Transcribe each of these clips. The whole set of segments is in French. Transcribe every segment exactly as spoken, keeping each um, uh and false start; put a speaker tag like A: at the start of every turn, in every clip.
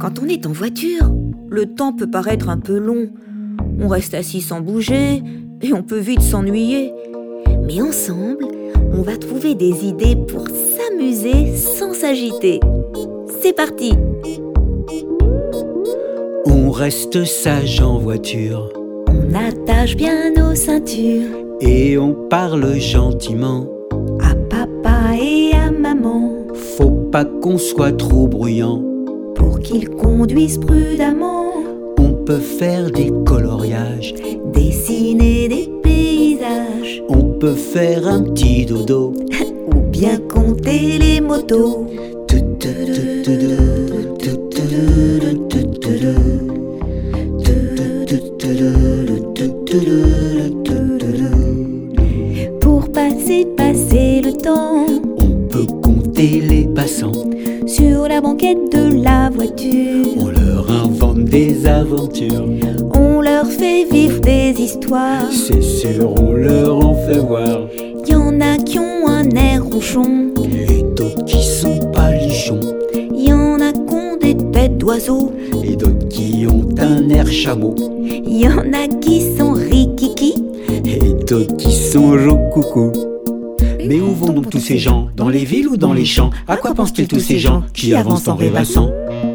A: Quand on est en voiture, le temps peut paraître un peu long. On reste assis sans bouger et on peut vite s'ennuyer. Mais ensemble, on va trouver des idées pour s'amuser sans s'agiter. C'est parti!
B: On reste sage en voiture.
A: On attache bien nos ceintures.
B: Et on parle gentiment
A: À papa et à maman.
B: Faut pas qu'on soit trop bruyant.
A: Pour qu'ils conduisent prudemment.
B: On peut faire des coloriages.
A: Dessiner des paysages.
B: On peut faire un petit dodo.
A: Ou bien compter les motos. Pour passer, passer le temps.
B: On peut compter les passants.
A: Sur la banquette de la voiture.
B: On leur invente des aventures.
A: On leur fait vivre des histoires.
B: C'est sûr, on leur en fait voir.
A: Y en a qui ont un air ronchon.
B: Et d'autres qui sont palichons.
A: Y en a qui ont des têtes d'oiseaux.
B: Et d'autres qui ont un air chameau.
A: Y en a qui sont rikiki.
B: Et d'autres qui sont rocoucou. Mais où vont donc tous ces gens? Dans les villes ou dans les champs? À quoi pensent-ils tous ces gens qui avancent en rêvassant?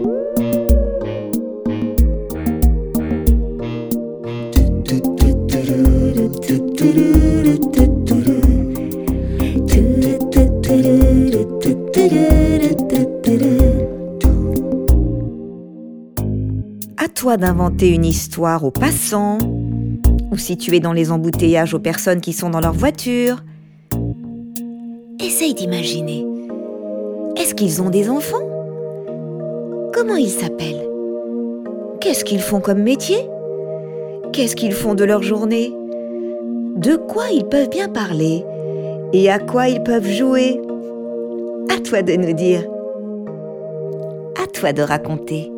A: À toi d'inventer une histoire aux passants, ou si tu es dans les embouteillages aux personnes qui sont dans leur voiture. Essaye d'imaginer. Est-ce qu'ils ont des enfants? Comment ils s'appellent? Qu'est-ce qu'ils font comme métier? Qu'est-ce qu'ils font de leur journée? De quoi ils peuvent bien parler? Et à quoi ils peuvent jouer? À toi de nous dire. À toi de raconter.